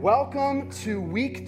Welcome to week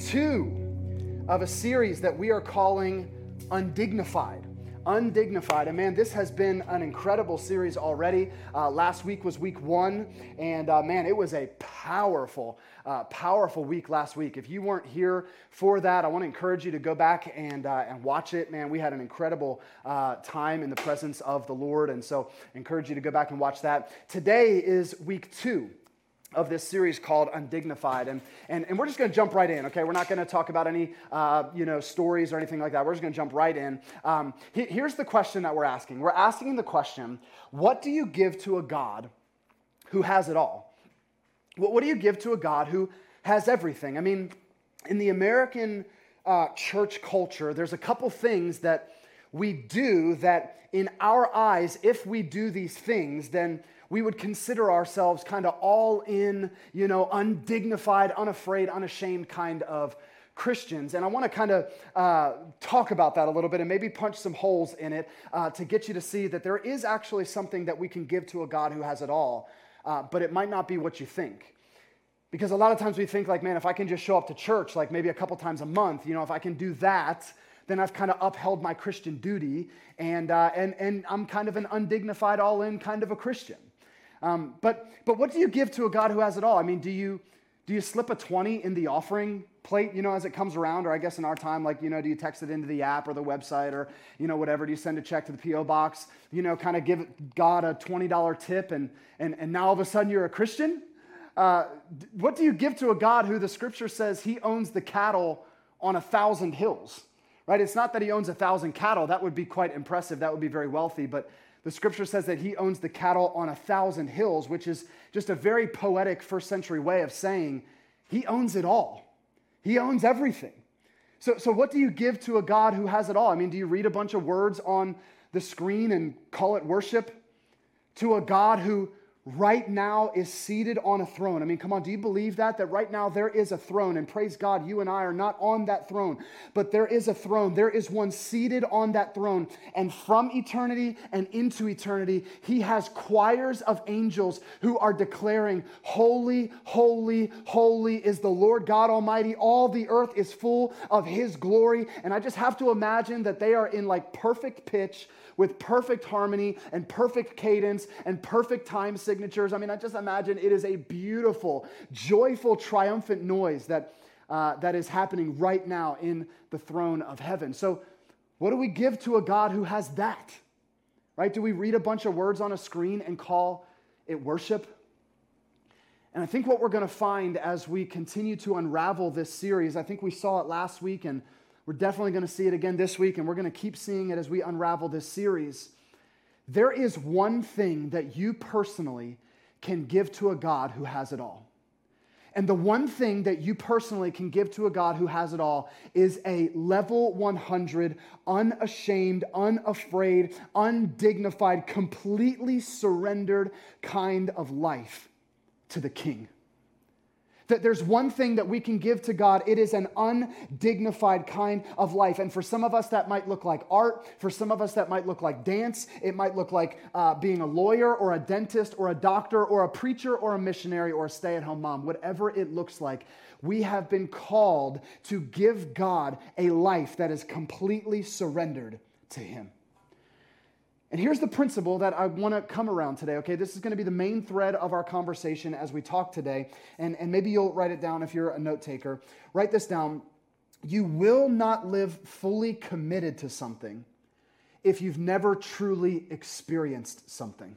2 of a series that we are calling Undignified. Undignified. And man, this has been an incredible series already. Last week was week 1, and man, it was a powerful week last week. If you weren't here for that, I want to encourage you to go back and watch it. Man, we had an incredible time in the presence of the Lord, and so I encourage you to go back and watch that. Today is week 2 of this series called Undignified, and we're just going to jump right in, okay? We're not going to talk about any, stories or anything like that. We're just going to jump right in. Here's the question that we're asking. We're asking the question, what do you give to a God who has it all? What do you give to a God who has everything? I mean, in the American church culture, there's a couple things that we do that in our eyes, if we do these things, then we would consider ourselves kind of all in, undignified, unafraid, unashamed kind of Christians. And I want to kind of talk about that a little bit and maybe punch some holes in it to get you to see that there is actually something that we can give to a God who has it all, but it might not be what you think. Because a lot of times we think like, man, if I can just show up to church like maybe a couple times a month, if I can do that, then I've kind of upheld my Christian duty and I'm kind of an undignified, all-in kind of a Christian. But what do you give to a God who has it all? I mean, do you slip a 20 in the offering plate, as it comes around? Or I guess in our time, do you text it into the app or the website or, whatever? Do you send a check to the P.O. box, kind of give God a $20 tip and now all of a sudden you're a Christian? What do you give to a God who the scripture says he owns the cattle on 1,000 hills, right? It's not that he owns 1,000 cattle. That would be quite impressive. That would be very wealthy, but the scripture says that he owns the cattle on 1,000 hills, which is just a very poetic first century way of saying he owns it all. He owns everything. So what do you give to a God who has it all? I mean, do you read a bunch of words on the screen and call it worship to a God who right now is seated on a throne? I mean, come on, do you believe that right now there is a throne? And praise God, you and I are not on that throne, but there is a throne. There is one seated on that throne. And from eternity and into eternity, he has choirs of angels who are declaring, holy, holy, holy is the Lord God Almighty. All the earth is full of his glory. And I just have to imagine that they are in like perfect pitch with perfect harmony and perfect cadence and perfect time signatures. I mean, I just imagine it is a beautiful, joyful, triumphant noise that is happening right now in the throne of heaven. So what do we give to a God who has that? Right? Do we read a bunch of words on a screen and call it worship? And I think what we're going to find as we continue to unravel this series, I think we saw it last week and we're definitely going to see it again this week, and we're going to keep seeing it as we unravel this series. There is one thing that you personally can give to a God who has it all. And the one thing that you personally can give to a God who has it all is a level 100, unashamed, unafraid, undignified, completely surrendered kind of life to the King. That there's one thing that we can give to God. It is an undignified kind of life. And for some of us, that might look like art. For some of us, that might look like dance. It might look like being a lawyer or a dentist or a doctor or a preacher or a missionary or a stay-at-home mom. Whatever it looks like, we have been called to give God a life that is completely surrendered to him. And here's the principle that I want to come around today, okay? This is going to be the main thread of our conversation as we talk today. And maybe you'll write it down if you're a note taker. Write this down. You will not live fully committed to something if you've never truly experienced something.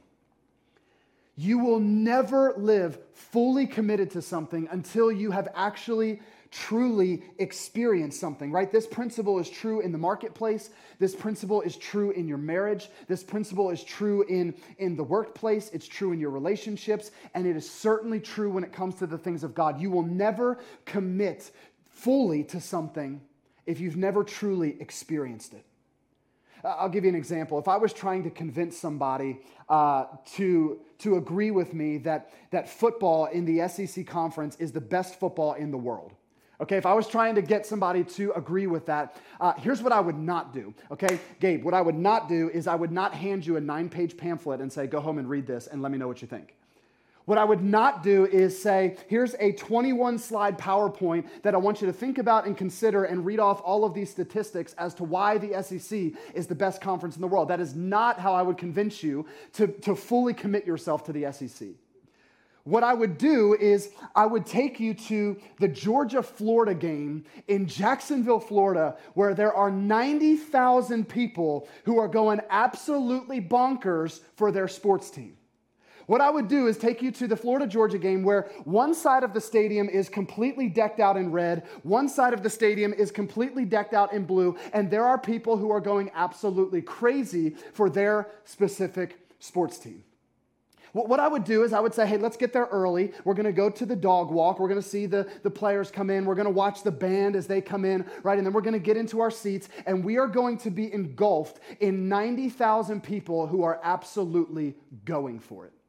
You will never live fully committed to something until you have actually truly experience something, right? This principle is true in the marketplace. This principle is true in your marriage. This principle is true in the workplace. It's true in your relationships. And it is certainly true when it comes to the things of God. You will never commit fully to something if you've never truly experienced it. I'll give you an example. If I was trying to convince somebody to agree with me that football in the SEC conference is the best football in the world, okay, if I was trying to get somebody to agree with that, here's what I would not do, okay? Gabe, what I would not do is I would not hand you a 9-page pamphlet and say, go home and read this and let me know what you think. What I would not do is say, here's a 21-slide PowerPoint that I want you to think about and consider and read off all of these statistics as to why the SEC is the best conference in the world. That is not how I would convince you to fully commit yourself to the SEC. What I would do is I would take you to the Georgia-Florida game in Jacksonville, Florida, where there are 90,000 people who are going absolutely bonkers for their sports team. What I would do is take you to the Florida-Georgia game where one side of the stadium is completely decked out in red, one side of the stadium is completely decked out in blue, and there are people who are going absolutely crazy for their specific sports team. What I would do is I would say, hey, let's get there early. We're going to go to the dog walk. We're going to see the players come in. We're going to watch the band as they come in, right? And then we're going to get into our seats, and we are going to be engulfed in 90,000 people who are absolutely going for it.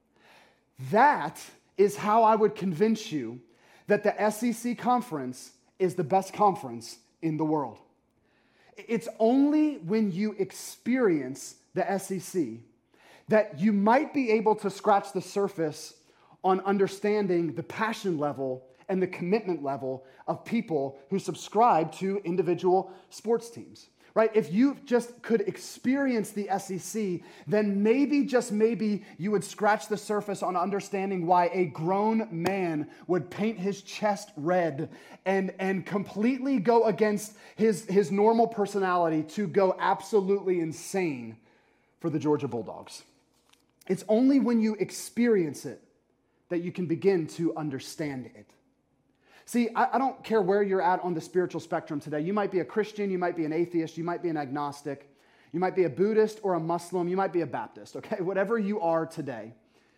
That is how I would convince you that the SEC conference is the best conference in the world. It's only when you experience the SEC that you might be able to scratch the surface on understanding the passion level and the commitment level of people who subscribe to individual sports teams. Right? If you just could experience the SEC, then maybe, just maybe, you would scratch the surface on understanding why a grown man would paint his chest red and completely go against his normal personality to go absolutely insane for the Georgia Bulldogs. It's only when you experience it that you can begin to understand it. See, I don't care where you're at on the spiritual spectrum today. You might be a Christian, you might be an atheist, you might be an agnostic, you might be a Buddhist or a Muslim, you might be a Baptist, okay? Whatever you are today,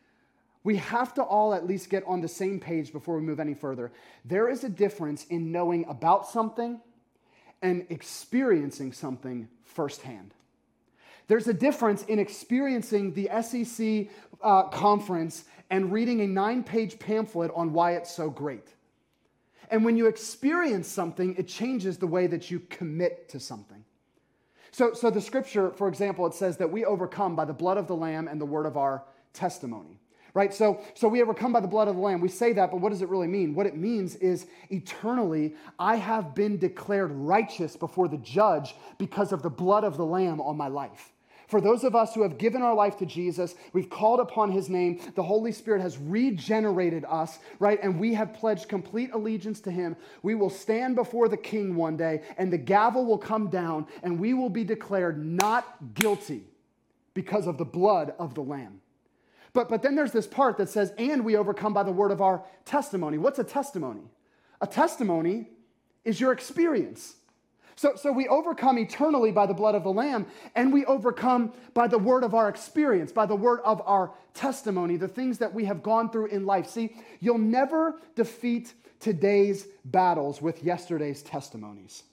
we have to all at least get on the same page before we move any further. There is a difference in knowing about something and experiencing something firsthand. There's a difference in experiencing the SEC conference and reading a 9-page pamphlet on why it's so great. And when you experience something, it changes the way that you commit to something. So the scripture, for example, it says that we overcome by the blood of the Lamb and the word of our testimony. Right? So we overcome by the blood of the Lamb. We say that, but what does it really mean? What it means is eternally, I have been declared righteous before the judge because of the blood of the Lamb on my life. For those of us who have given our life to Jesus, we've called upon his name, the Holy Spirit has regenerated us, right? And we have pledged complete allegiance to him. We will stand before the King one day, and the gavel will come down, and we will be declared not guilty because of the blood of the Lamb. But then there's this part that says, and we overcome by the word of our testimony. What's a testimony? A testimony is your experience. So we overcome eternally by the blood of the Lamb, and we overcome by the word of our experience, by the word of our testimony, the things that we have gone through in life. See, you'll never defeat today's battles with yesterday's testimonies.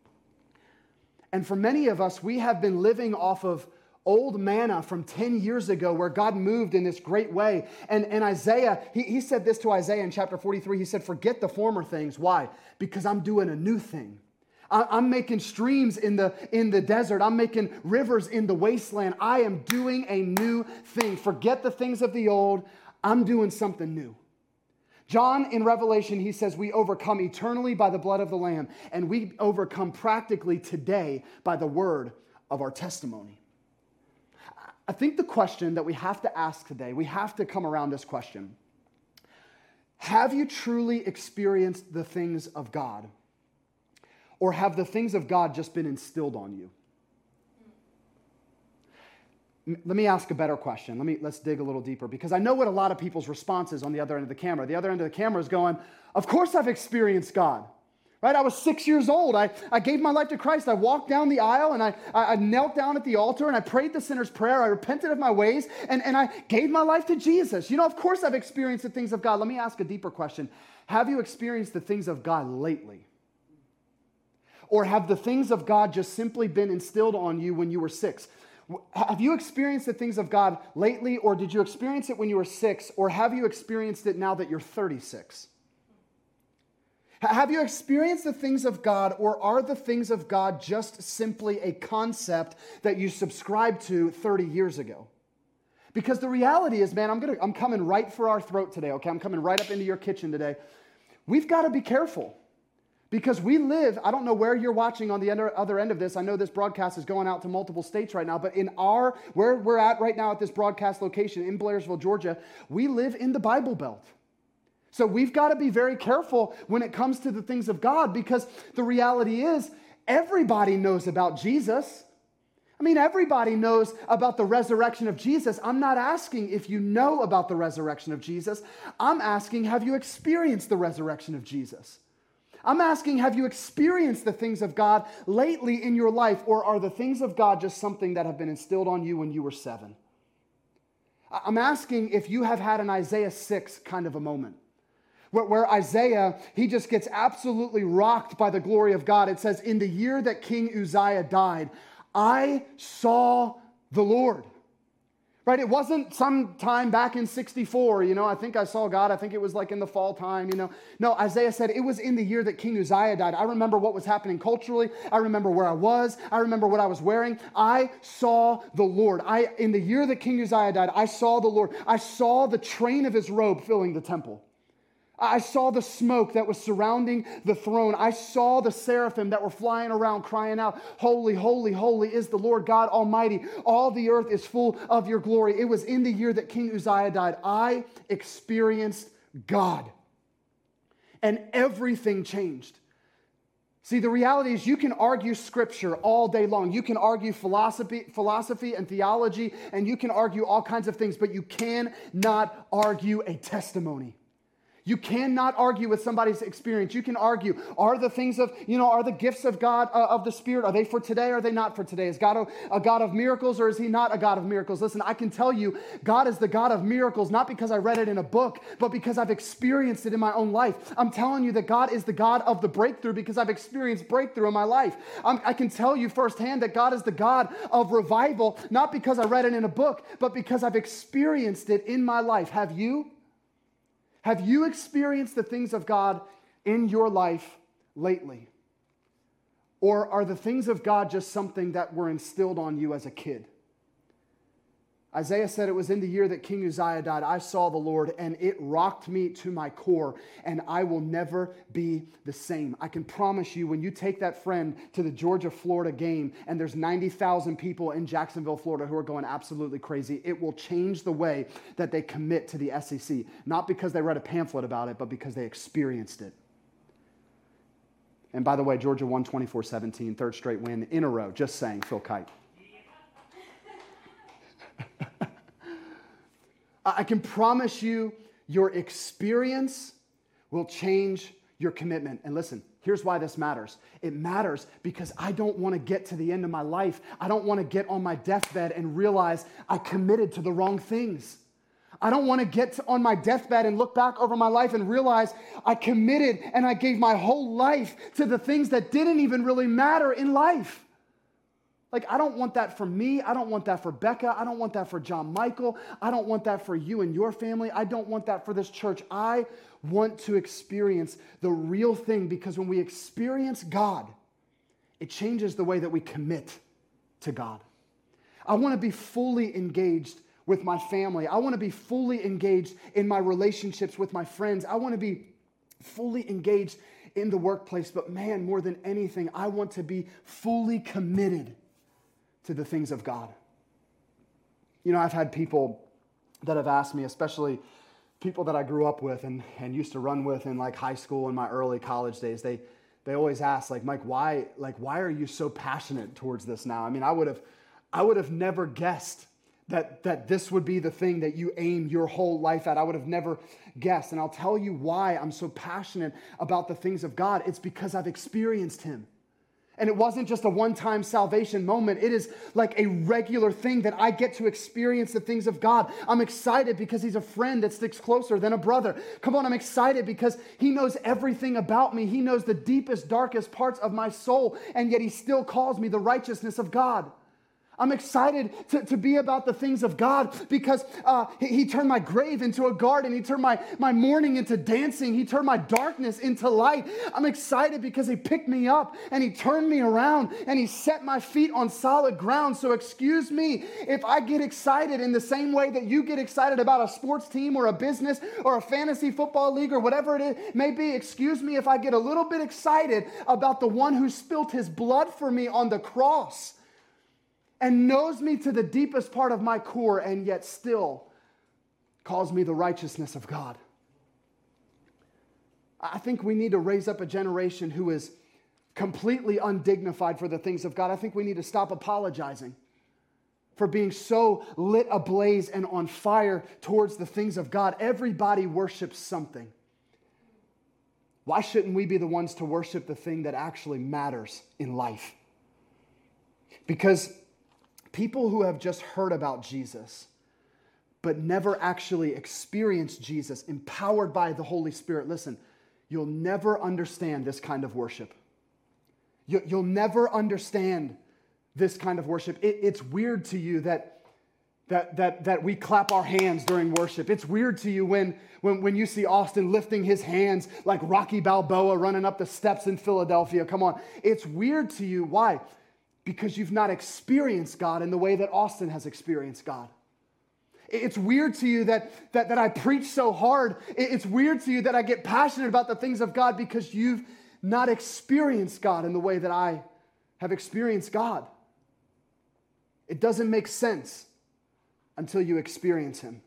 And for many of us, we have been living off of old manna from 10 years ago where God moved in this great way. And Isaiah, he said this to Isaiah in chapter 43. He said, forget the former things. Why? Because I'm doing a new thing. I'm making streams in the desert. I'm making rivers in the wasteland. I am doing a new thing. Forget the things of the old. I'm doing something new. John in Revelation, he says we overcome eternally by the blood of the Lamb, and we overcome practically today by the word of our testimony. I think the question that we have to ask today, we have to come around this question. Have you truly experienced the things of God? Or have the things of God just been instilled on you? Let me ask a better question. Let's dig a little deeper, because I know what a lot of people's response is on the other end of the camera. The other end of the camera is going, of course I've experienced God. Right? I was 6 years old. I gave my life to Christ. I walked down the aisle and I knelt down at the altar and I prayed the sinner's prayer. I repented of my ways and I gave my life to Jesus. You know, of course I've experienced the things of God. Let me ask a deeper question. Have you experienced the things of God lately? Or have the things of God just simply been instilled on you when you were 6? Have you experienced the things of God lately, or did you experience it when you were 6, or have you experienced it now that you're 36? Have you experienced the things of God, or are the things of God just simply a concept that you subscribed to 30 years ago? Because the reality is, man, I'm coming right for our throat today, okay? I'm coming right up into your kitchen today. We've got to be careful because we live, I don't know where you're watching on the other end of this. I know this broadcast is going out to multiple states right now, but where we're at right now at this broadcast location in Blairsville, Georgia, we live in the Bible Belt. So we've got to be very careful when it comes to the things of God because the reality is everybody knows about Jesus. I mean, everybody knows about the resurrection of Jesus. I'm not asking if you know about the resurrection of Jesus. I'm asking, have you experienced the resurrection of Jesus? I'm asking, have you experienced the things of God lately in your life, or are the things of God just something that have been instilled on you when you were 7? I'm asking if you have had an Isaiah 6 kind of a moment, where Isaiah, he just gets absolutely rocked by the glory of God. It says, in the year that King Uzziah died, I saw the Lord. Right? It wasn't sometime back in 64, I think I saw God. I think it was like in the fall time, No, Isaiah said it was in the year that King Uzziah died. I remember what was happening culturally. I remember where I was. I remember what I was wearing. I saw the Lord. In the year that King Uzziah died, I saw the Lord. I saw the train of his robe filling the temple. I saw the smoke that was surrounding the throne. I saw the seraphim that were flying around crying out, holy, holy, holy is the Lord God Almighty. All the earth is full of your glory. It was in the year that King Uzziah died. I experienced God. And everything changed. See, the reality is you can argue scripture all day long. You can argue philosophy and theology, and you can argue all kinds of things, but you cannot argue a testimony. You cannot argue with somebody's experience. You can argue, are the things of, are the gifts of God, of the Spirit, are they for today or are they not for today? Is God a God of miracles or is he not a God of miracles? Listen, I can tell you, God is the God of miracles, not because I read it in a book, but because I've experienced it in my own life. I'm telling you that God is the God of the breakthrough because I've experienced breakthrough in my life. I can tell you firsthand that God is the God of revival, not because I read it in a book, but because I've experienced it in my life. Have you? Have you experienced the things of God in your life lately? Or are the things of God just something that were instilled on you as a kid? Isaiah said it was in the year that King Uzziah died, I saw the Lord, and it rocked me to my core, and I will never be the same. I can promise you, when you take that friend to the Georgia-Florida game, and there's 90,000 people in Jacksonville, Florida, who are going absolutely crazy, it will change the way that they commit to the SEC. Not because they read a pamphlet about it, but because they experienced it. And by the way, Georgia won 24-17, third straight win in a row. Just saying, Phil Kite. I can promise you your experience will change your commitment. And listen, here's why this matters. It matters because I don't want to get to the end of my life. I don't want to get on my deathbed and realize I committed to the wrong things. I don't want to get on my deathbed and look back over my life and realize I committed and I gave my whole life to the things that didn't even really matter in life. Like, I don't want that for me. I don't want that for Becca. I don't want that for John Michael. I don't want that for you and your family. I don't want that for this church. I want to experience the real thing because when we experience God, it changes the way that we commit to God. I want to be fully engaged with my family. I want to be fully engaged in my relationships with my friends. I want to be fully engaged in the workplace. But man, more than anything, I want to be fully committed to the things of God. I've had people that have asked me, especially people that I grew up with and used to run with in like high school and my early college days. They always ask, like, Mike, why are you so passionate towards this now? I mean, I would have never guessed that this would be the thing that you aim your whole life at. I would have never guessed. And I'll tell you why I'm so passionate about the things of God. It's because I've experienced him. And it wasn't just a one-time salvation moment. It is like a regular thing that I get to experience the things of God. I'm excited because he's a friend that sticks closer than a brother. Come on, I'm excited because he knows everything about me. He knows the deepest, darkest parts of my soul, and yet he still calls me the righteousness of God. I'm excited to be about the things of God because he turned my grave into a garden. He turned my mourning into dancing. He turned my darkness into light. I'm excited because he picked me up and he turned me around and he set my feet on solid ground. So excuse me if I get excited in the same way that you get excited about a sports team or a business or a fantasy football league or whatever it may be. Excuse me if I get a little bit excited about the one who spilt his blood for me on the cross and knows me to the deepest part of my core and yet still calls me the righteousness of God. I think we need to raise up a generation who is completely undignified for the things of God. I think we need to stop apologizing for being so lit ablaze and on fire towards the things of God. Everybody worships something. Why shouldn't we be the ones to worship the thing that actually matters in life? Because people who have just heard about Jesus, but never actually experienced Jesus, empowered by the Holy Spirit, listen, you'll never understand this kind of worship. You'll never understand this kind of worship. It's weird to you that we clap our hands during worship. It's weird to you when you see Austin lifting his hands like Rocky Balboa running up the steps in Philadelphia. Come on. It's weird to you. Why? Because you've not experienced God in the way that Austin has experienced God. It's weird to you that I preach so hard. It's weird to you that I get passionate about the things of God because you've not experienced God in the way that I have experienced God. It doesn't make sense until you experience him.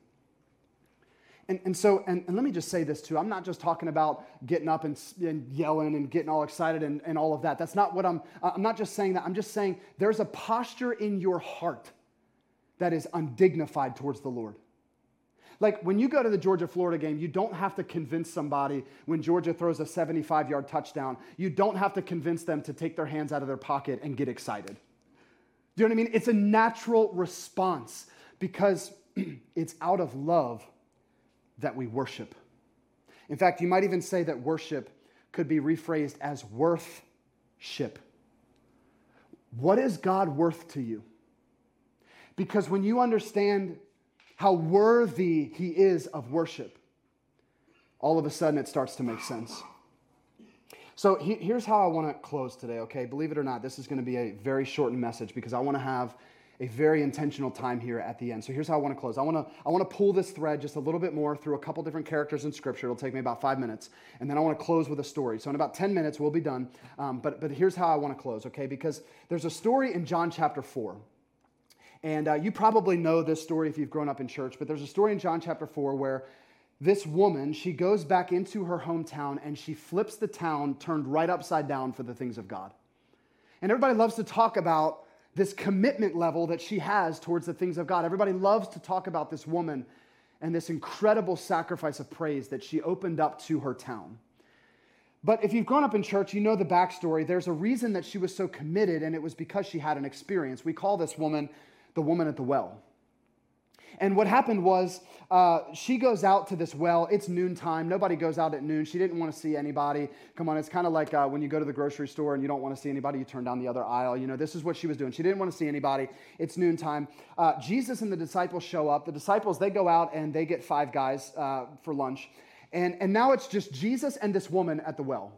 And so let me just say this too. I'm not just talking about getting up and yelling and getting all excited and all of that. That's not what I'm not just saying that. I'm just saying there's a posture in your heart that is undignified towards the Lord. Like when you go to the Georgia-Florida game, you don't have to convince somebody when Georgia throws a 75-yard touchdown. You don't have to convince them to take their hands out of their pocket and get excited. Do you know what I mean? It's a natural response because it's out of love that we worship. In fact, you might even say that worship could be rephrased as worth-ship. What is God worth to you? Because when you understand how worthy he is of worship, all of a sudden it starts to make sense. So here's how I want to close today, okay? Believe it or not, this is going to be a very shortened message because I want to have a very intentional time here at the end. So here's how I want to close. I want to pull this thread just a little bit more through a couple different characters in Scripture. It'll take me about 5 minutes. And then I want to close with a story. So in about 10 minutes, we'll be done. But here's how I want to close, okay? Because there's a story in John chapter 4. And you probably know this story if you've grown up in church. But there's a story in John chapter 4 where this woman, she goes back into her hometown and she flips the town turned right upside down for the things of God. And everybody loves to talk about this commitment level that she has towards the things of God. Everybody loves to talk about this woman and this incredible sacrifice of praise that she opened up to her town. But if you've grown up in church, you know the backstory. There's a reason that she was so committed, and it was because she had an experience. We call this woman the woman at the well. And what happened was she goes out to this well. It's noontime. Nobody goes out at noon. She didn't want to see anybody. Come on, it's kind of like when you go to the grocery store and you don't want to see anybody, you turn down the other aisle. You know, this is what she was doing. She didn't want to see anybody. It's noontime. Jesus and the disciples show up. The disciples, they go out and they get 5 guys for lunch. And now it's just Jesus and this woman at the well.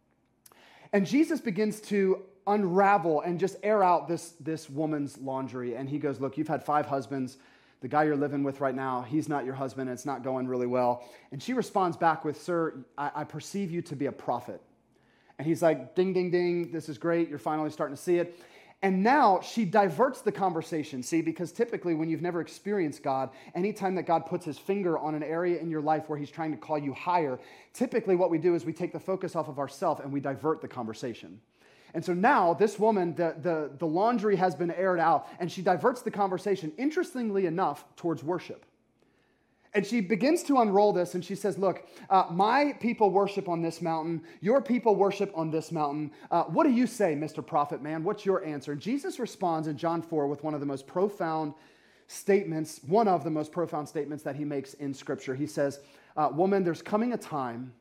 And Jesus begins to unravel and just air out this woman's laundry. And he goes, look, you've had 5 husbands. The guy you're living with right now, he's not your husband. It's not going really well. And she responds back with, sir, I perceive you to be a prophet. And he's like, ding, ding, ding. This is great. You're finally starting to see it. And now she diverts the conversation, see, because typically when you've never experienced God, anytime that God puts his finger on an area in your life where he's trying to call you higher, typically what we do is we take the focus off of ourselves and we divert the conversation. And so now this woman, the laundry has been aired out, and she diverts the conversation, interestingly enough, towards worship. And she begins to unroll this, and she says, look, my people worship on this mountain. Your people worship on this mountain. What do you say, Mr. Prophet Man? What's your answer? And Jesus responds in John 4 with one of the most profound statements, one of the most profound statements that he makes in Scripture. He says, woman, there's coming a time,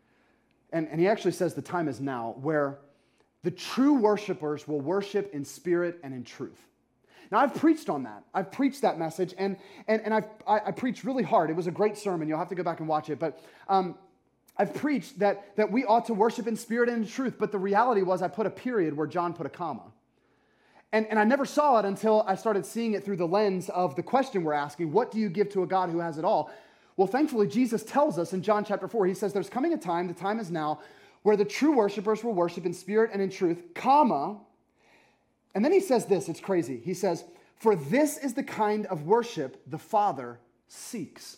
and he actually says the time is now, where the true worshipers will worship in spirit and in truth. Now, I've preached on that. I've preached that message, and I preached really hard. It was a great sermon. You'll have to go back and watch it. But I've preached that we ought to worship in spirit and in truth. But the reality was I put a period where John put a comma. And I never saw it until I started seeing it through the lens of the question we're asking, what do you give to a God who has it all? Well, thankfully, Jesus tells us in John chapter 4, he says, there's coming a time, the time is now, where the true worshipers will worship in spirit and in truth, comma. And then he says this, it's crazy. He says, for this is the kind of worship the Father seeks.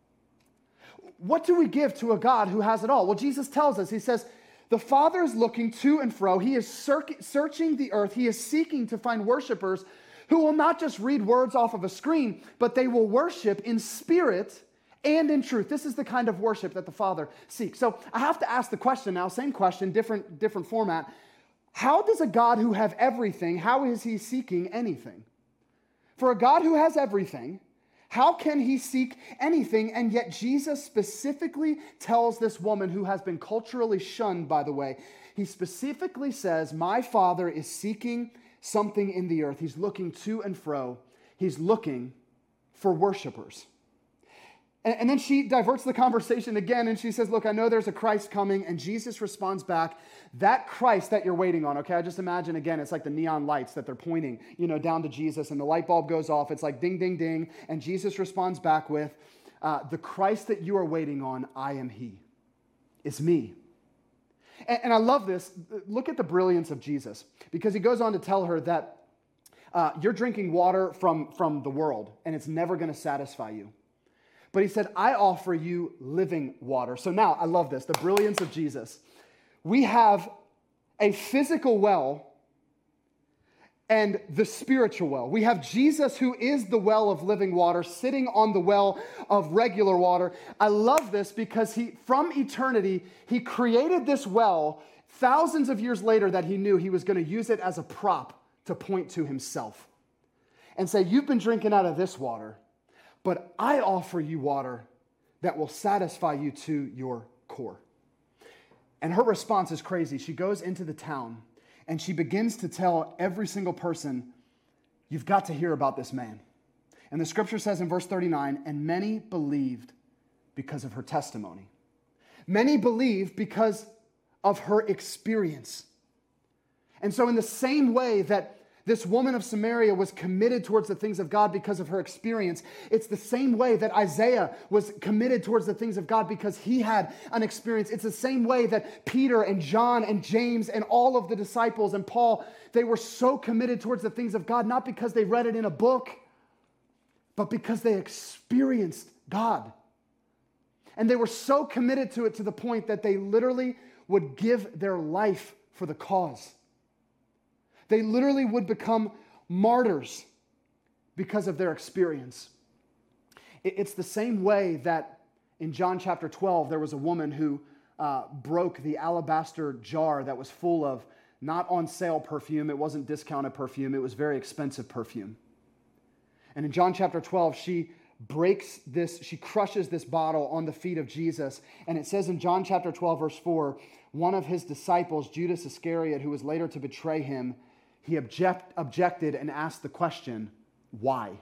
What do we give to a God who has it all? Well, Jesus tells us, he says, the Father is looking to and fro. He is searching the earth. He is seeking to find worshipers who will not just read words off of a screen, but they will worship in spirit and in truth. This is the kind of worship that the Father seeks. So I have to ask the question now, same question, different format. How does a God who has everything, how is he seeking anything? For a God who has everything, how can he seek anything? And yet Jesus specifically tells this woman who has been culturally shunned, by the way, he specifically says, my Father is seeking something in the earth. He's looking to and fro. He's looking for worshipers. And then she diverts the conversation again, and she says, look, I know there's a Christ coming, and Jesus responds back, that Christ that you're waiting on, okay, I just imagine, again, it's like the neon lights that they're pointing, down to Jesus, and the light bulb goes off, it's like ding, ding, ding, and Jesus responds back with, the Christ that you are waiting on, I am he. It's me. And I love this. Look at the brilliance of Jesus, because he goes on to tell her that you're drinking water from the world, and it's never going to satisfy you. But he said, I offer you living water. So now, I love this, the brilliance of Jesus. We have a physical well and the spiritual well. We have Jesus, who is the well of living water, sitting on the well of regular water. I love this because from eternity, he created this well thousands of years later that he knew he was going to use it as a prop to point to himself and say, you've been drinking out of this water, but I offer you water that will satisfy you to your core. And her response is crazy. She goes into the town and she begins to tell every single person, you've got to hear about this man. And the scripture says in verse 39, and many believed because of her testimony. Many believed because of her experience. And so in the same way that this woman of Samaria was committed towards the things of God because of her experience, it's the same way that Isaiah was committed towards the things of God because he had an experience. It's the same way that Peter and John and James and all of the disciples and Paul, they were so committed towards the things of God, not because they read it in a book, but because they experienced God. And they were so committed to it to the point that they literally would give their life for the cause. They literally would become martyrs because of their experience. It's the same way that in John chapter 12, there was a woman who broke the alabaster jar that was full of not on sale perfume. It wasn't discounted perfume. It was very expensive perfume. And in John chapter 12, she crushes this bottle on the feet of Jesus. And it says in John chapter 12, verse 4, one of his disciples, Judas Iscariot, who was later to betray him, he objected and asked the question, why?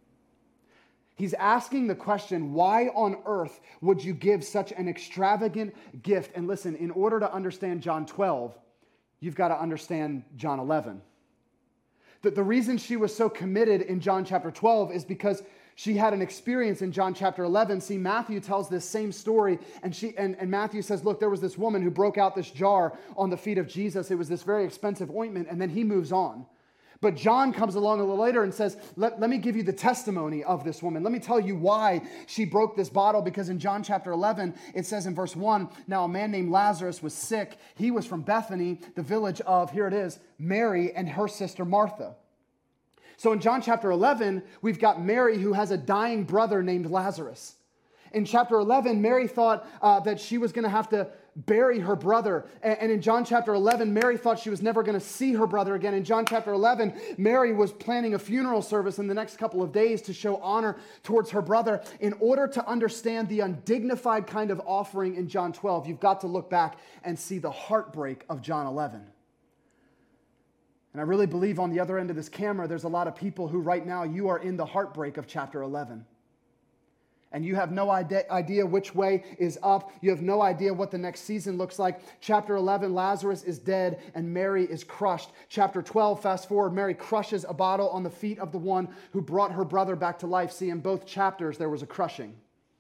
He's asking the question, why on earth would you give such an extravagant gift? And listen, in order to understand John 12, you've got to understand John 11. The reason she was so committed in John chapter 12 is because she had an experience in John chapter 11. See, Matthew tells this same story, and Matthew says, look, there was this woman who broke out this jar on the feet of Jesus. It was this very expensive ointment, and then he moves on. But John comes along a little later and says, let me give you the testimony of this woman. Let me tell you why she broke this bottle, because in John chapter 11, it says in verse 1, now a man named Lazarus was sick. He was from Bethany, the village of, here it is, Mary and her sister Martha. So in John chapter 11, we've got Mary who has a dying brother named Lazarus. In chapter 11, Mary thought that she was going to have to bury her brother. And in John chapter 11, Mary thought she was never going to see her brother again. In John chapter 11, Mary was planning a funeral service in the next couple of days to show honor towards her brother. In order to understand the undignified kind of offering in John 12, you've got to look back and see the heartbreak of John 11. And I really believe on the other end of this camera, there's a lot of people who right now, you are in the heartbreak of chapter 11. And you have no idea which way is up. You have no idea what the next season looks like. Chapter 11, Lazarus is dead and Mary is crushed. Chapter 12, fast forward, Mary crushes a bottle on the feet of the one who brought her brother back to life. See, in both chapters, there was a crushing.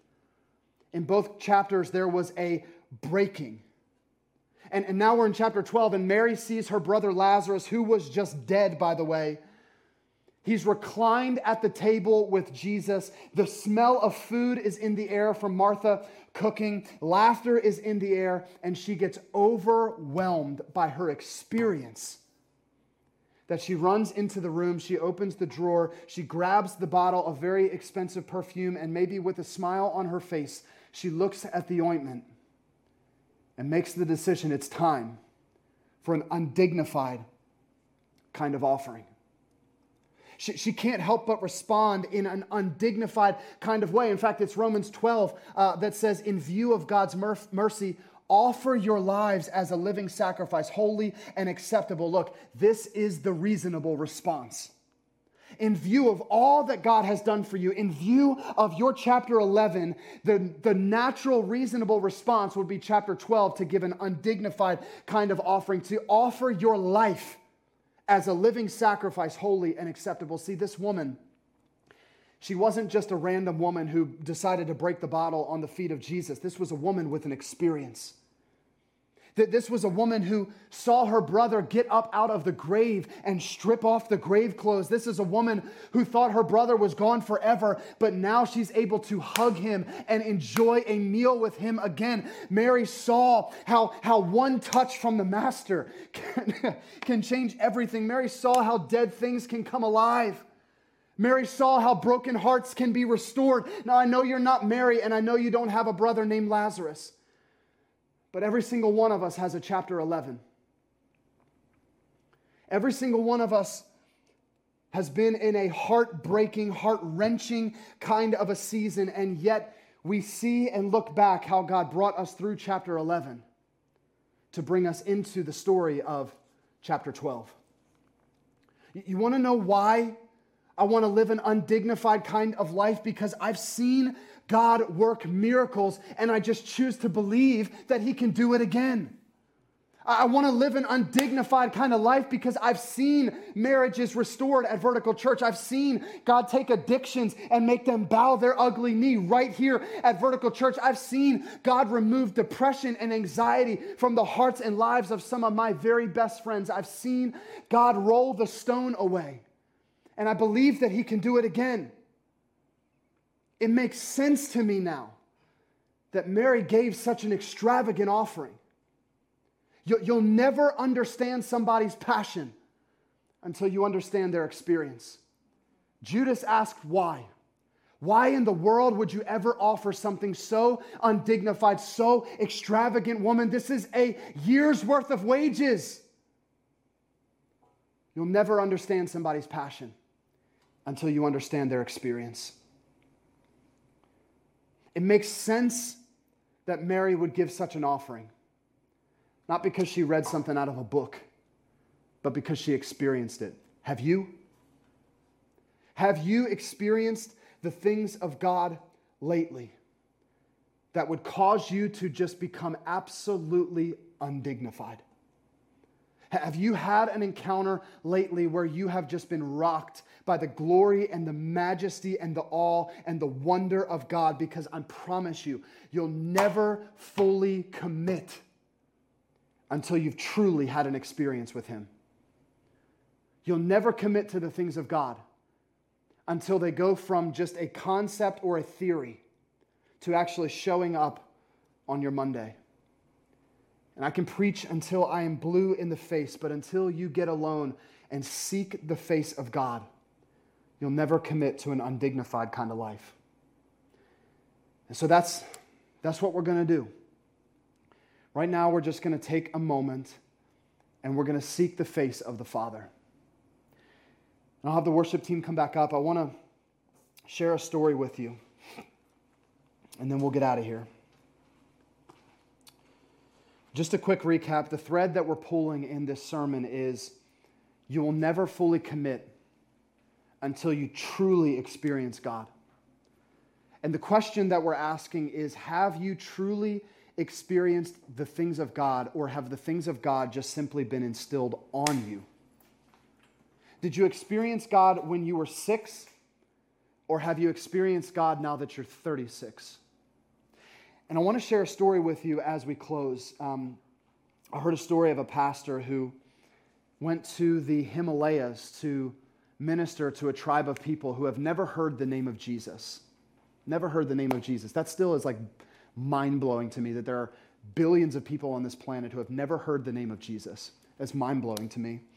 In both chapters, there was a breaking. And now we're in chapter 12, and Mary sees her brother Lazarus, who was just dead, by the way. He's reclined at the table with Jesus. The smell of food is in the air from Martha cooking. Laughter is in the air, and she gets overwhelmed by her experience. That she runs into the room, she opens the drawer, she grabs the bottle of very expensive perfume, and maybe with a smile on her face, she looks at the ointment and makes the decision it's time for an undignified kind of offering. She can't help but respond in an undignified kind of way. In fact, it's Romans 12 that says, in view of God's mercy, offer your lives as a living sacrifice, holy and acceptable. Look, this is the reasonable response. In view of all that God has done for you, in view of your chapter 11, the natural, reasonable response would be chapter 12 to give an undignified kind of offering, to offer your life as a living sacrifice, holy and acceptable. See, this woman, she wasn't just a random woman who decided to break the bottle on the feet of Jesus. This was a woman with an experience. This was a woman who saw her brother get up out of the grave and strip off the grave clothes. This is a woman who thought her brother was gone forever, but now she's able to hug him and enjoy a meal with him again. Mary saw how one touch from the Master can change everything. Mary saw how dead things can come alive. Mary saw how broken hearts can be restored. Now, I know you're not Mary, and I know you don't have a brother named Lazarus. But every single one of us has a chapter 11. Every single one of us has been in a heartbreaking, heart-wrenching kind of a season, and yet we see and look back how God brought us through chapter 11 to bring us into the story of chapter 12. You want to know why I want to live an undignified kind of life? Because I've seen God work miracles, and I just choose to believe that He can do it again. I want to live an undignified kind of life because I've seen marriages restored at Vertical Church. I've seen God take addictions and make them bow their ugly knee right here at Vertical Church. I've seen God remove depression and anxiety from the hearts and lives of some of my very best friends. I've seen God roll the stone away, and I believe that He can do it again. It makes sense to me now that Mary gave such an extravagant offering. You'll never understand somebody's passion until you understand their experience. Judas asked why. Why in the world would you ever offer something so undignified, so extravagant? Woman, this is a year's worth of wages. You'll never understand somebody's passion until you understand their experience. It makes sense that Mary would give such an offering, not because she read something out of a book, but because she experienced it. Have you? Have you experienced the things of God lately that would cause you to just become absolutely undignified? Have you had an encounter lately where you have just been rocked by the glory and the majesty and the awe and the wonder of God? Because I promise you, you'll never fully commit until you've truly had an experience with Him. You'll never commit to the things of God until they go from just a concept or a theory to actually showing up on your Monday. And I can preach until I am blue in the face, but until you get alone and seek the face of God, you'll never commit to an undignified kind of life. And so that's what we're going to do. Right now, we're just going to take a moment and we're going to seek the face of the Father. And I'll have the worship team come back up. I want to share a story with you, and then we'll get out of here. Just a quick recap. The thread that we're pulling in this sermon is you will never fully commit until you truly experience God. And the question that we're asking is, have you truly experienced the things of God, or have the things of God just simply been instilled on you? Did you experience God when you were 6, or have you experienced God now that you're 36? And I want to share a story with you as we close. I heard a story of a pastor who went to the Himalayas to minister to a tribe of people who have never heard the name of Jesus. Never heard the name of Jesus. That still is like mind-blowing to me, that there are billions of people on this planet who have never heard the name of Jesus. That's mind-blowing to me.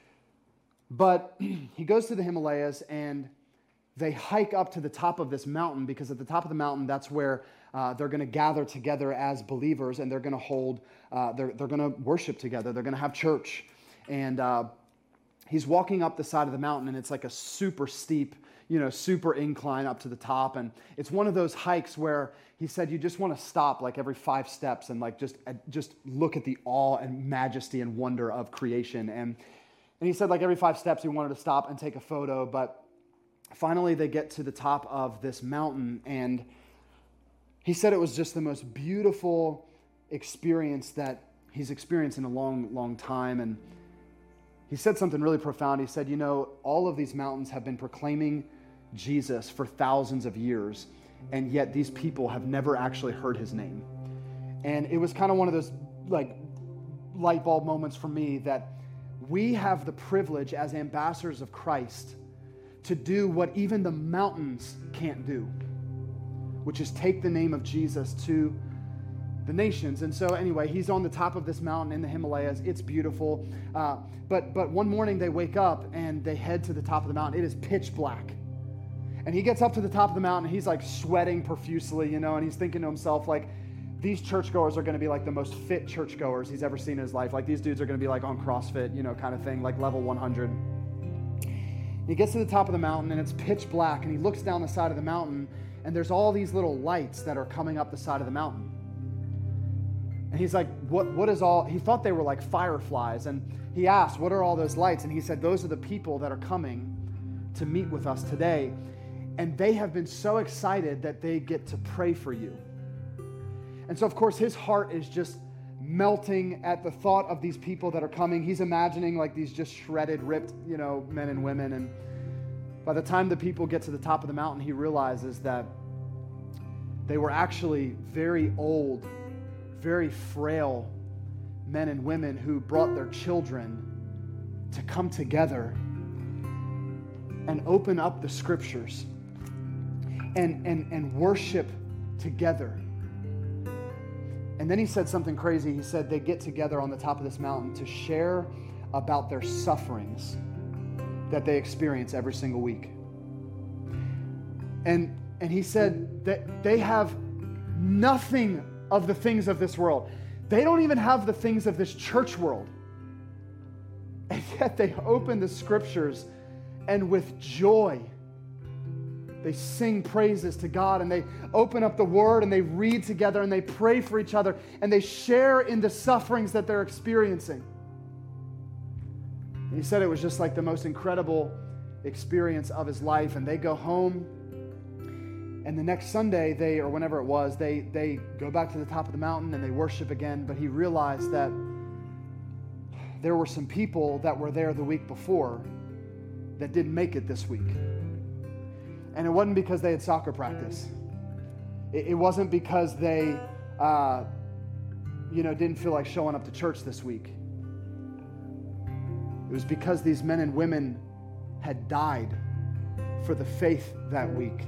But he goes to the Himalayas, and they hike up to the top of this mountain, because at the top of the mountain, that's where they're going to gather together as believers, and they're going to hold, they're going to worship together. They're going to have church. And he's walking up the side of the mountain, and it's like a super steep, super incline up to the top. And it's one of those hikes where he said you just want to stop like every 5 steps and like just look at the awe and majesty and wonder of creation. And he said like every 5 steps he wanted to stop and take a photo, but finally they get to the top of this mountain, and he said it was just the most beautiful experience that he's experienced in a long, long time. And he said something really profound. He said, all of these mountains have been proclaiming Jesus for thousands of years, and yet these people have never actually heard his name. And it was kind of one of those like light bulb moments for me that we have the privilege as ambassadors of Christ to do what even the mountains can't do, which is take the name of Jesus to the nations. And so anyway, he's on the top of this mountain in the Himalayas. It's beautiful. But one morning they wake up and they head to the top of the mountain. It is pitch black. And he gets up to the top of the mountain. He's like sweating profusely, and he's thinking to himself, like, these churchgoers are going to be like the most fit churchgoers he's ever seen in his life. Like, these dudes are going to be like on CrossFit, kind of thing, like level 100. He gets to the top of the mountain, and it's pitch black, and he looks down the side of the mountain, and there's all these little lights that are coming up the side of the mountain. And he's like, what is all, he thought they were like fireflies, and he asked, what are all those lights? And he said, those are the people that are coming to meet with us today, and they have been so excited that they get to pray for you. And so, of course, his heart is just melting at the thought of these people that are coming. He's imagining like these just shredded, ripped, men and women. And by the time the people get to the top of the mountain, he realizes that they were actually very old, very frail men and women who brought their children to come together and open up the scriptures and worship together. And then he said something crazy. He said they get together on the top of this mountain to share about their sufferings that they experience every single week. And he said that they have nothing of the things of this world. They don't even have the things of this church world. And yet they open the scriptures, and with joy, they sing praises to God, and they open up the word, and they read together, and they pray for each other, and they share in the sufferings that they're experiencing. And he said it was just like the most incredible experience of his life. And they go home, and the next Sunday, or whenever it was, they go back to the top of the mountain and they worship again. But he realized that there were some people that were there the week before that didn't make it this week. And it wasn't because they had soccer practice. It wasn't because they, didn't feel like showing up to church this week. It was because these men and women had died for the faith that week.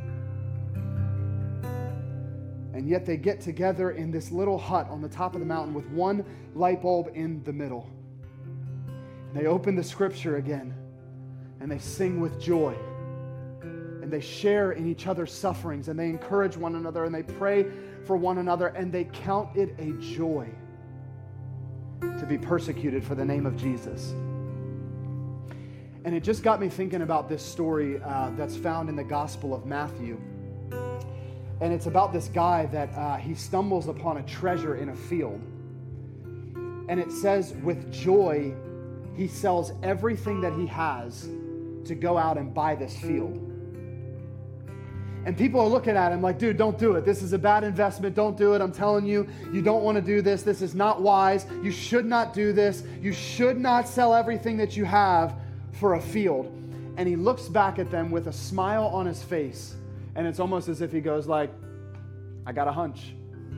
And yet they get together in this little hut on the top of the mountain with one light bulb in the middle. And they open the scripture again, and they sing with joy. And they share in each other's sufferings, and they encourage one another, and they pray for one another, and they count it a joy to be persecuted for the name of Jesus. And it just got me thinking about this story that's found in the Gospel of Matthew. And it's about this guy that he stumbles upon a treasure in a field. And it says, with joy, he sells everything that he has to go out and buy this field. And people are looking at him like, dude, don't do it. This is a bad investment. Don't do it. I'm telling you, you don't want to do this. This is not wise. You should not do this. You should not sell everything that you have for a field. And he looks back at them with a smile on his face. And it's almost as if he goes like, I got a hunch.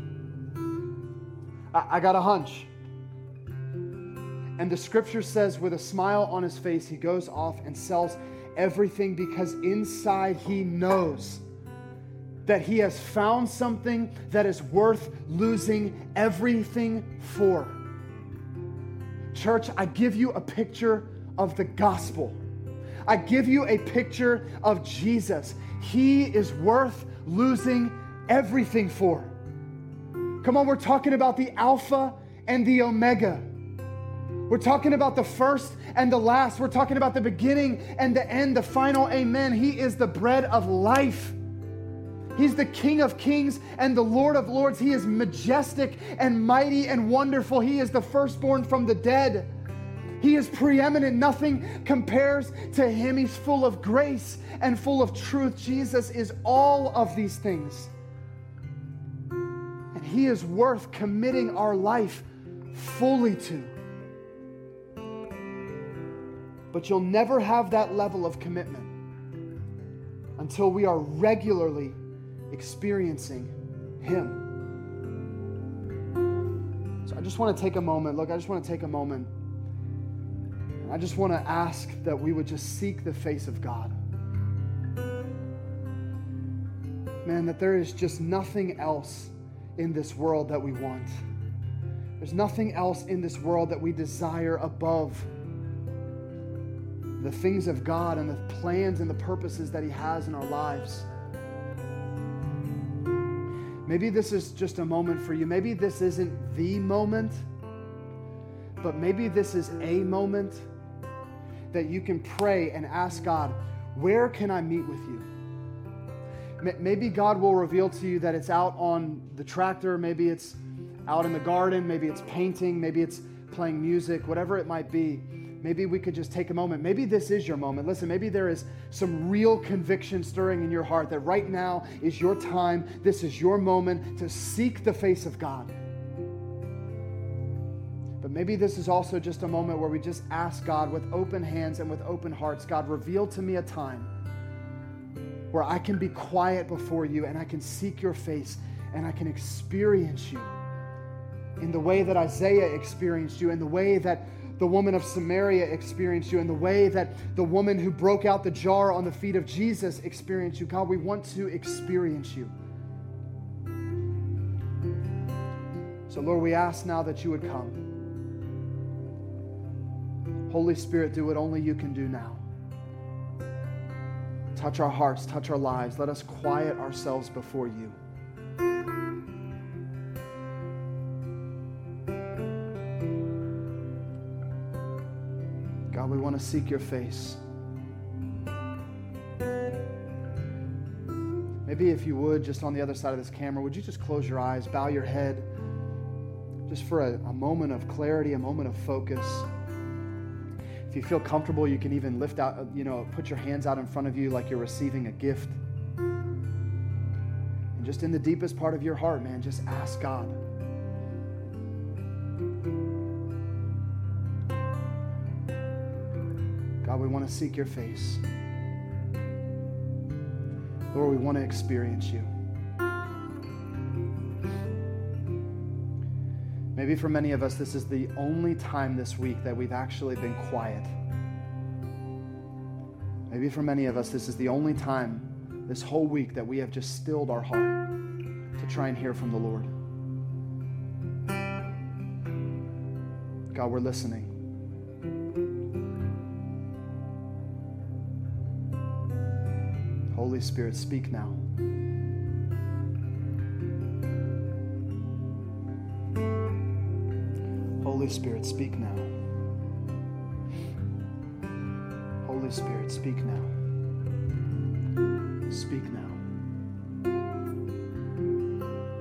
I got a hunch. And the scripture says with a smile on his face, he goes off and sells everything because inside he knows that he has found something that is worth losing everything for. Church, I give you a picture of the gospel. I give you a picture of Jesus. He is worth losing everything for. Come on, we're talking about the Alpha and the Omega. We're talking about the first and the last. We're talking about the beginning and the end, the final amen. He is the bread of life. He's the King of kings and the Lord of lords. He is majestic and mighty and wonderful. He is the firstborn from the dead. He is preeminent. Nothing compares to him. He's full of grace and full of truth. Jesus is all of these things. And he is worth committing our life fully to. But you'll never have that level of commitment until we are regularly experiencing him. So I just want to take a moment. Look, I just want to take a moment. I just want to ask that we would just seek the face of God. Man, that there is just nothing else in this world that we want. There's nothing else in this world that we desire above the things of God and the plans and the purposes that he has in our lives. Maybe this is just a moment for you. Maybe this isn't the moment, but maybe this is a moment that you can pray and ask God, where can I meet with you? Maybe God will reveal to you that it's out on the tractor, maybe it's out in the garden, maybe it's painting, maybe it's playing music, whatever it might be. Maybe we could just take a moment. Maybe this is your moment. Listen, maybe there is some real conviction stirring in your heart that right now is your time. This is your moment to seek the face of God. But maybe this is also just a moment where we just ask God with open hands and with open hearts, God, reveal to me a time where I can be quiet before you and I can seek your face and I can experience you in the way that Isaiah experienced you, in the way that the woman of Samaria experienced you, in the way that the woman who broke out the jar on the feet of Jesus experienced you. God, we want to experience you. So Lord, we ask now that you would come. Holy Spirit, do what only you can do now. Touch our hearts, touch our lives. Let us quiet ourselves before you. God, we want to seek your face. Maybe if you would, just on the other side of this camera, would you just close your eyes, bow your head, just for a moment of clarity, a moment of focus. If you feel comfortable, you can even lift out, put your hands out in front of you like you're receiving a gift. And just in the deepest part of your heart, man, just ask God. God, we want to seek your face. Lord, we want to experience you. Maybe for many of us, this is the only time this week that we've actually been quiet. Maybe for many of us, this is the only time this whole week that we have just stilled our heart to try and hear from the Lord. God, we're listening. Holy Spirit, speak now. Holy Spirit, speak now. Holy Spirit, speak now. Speak now.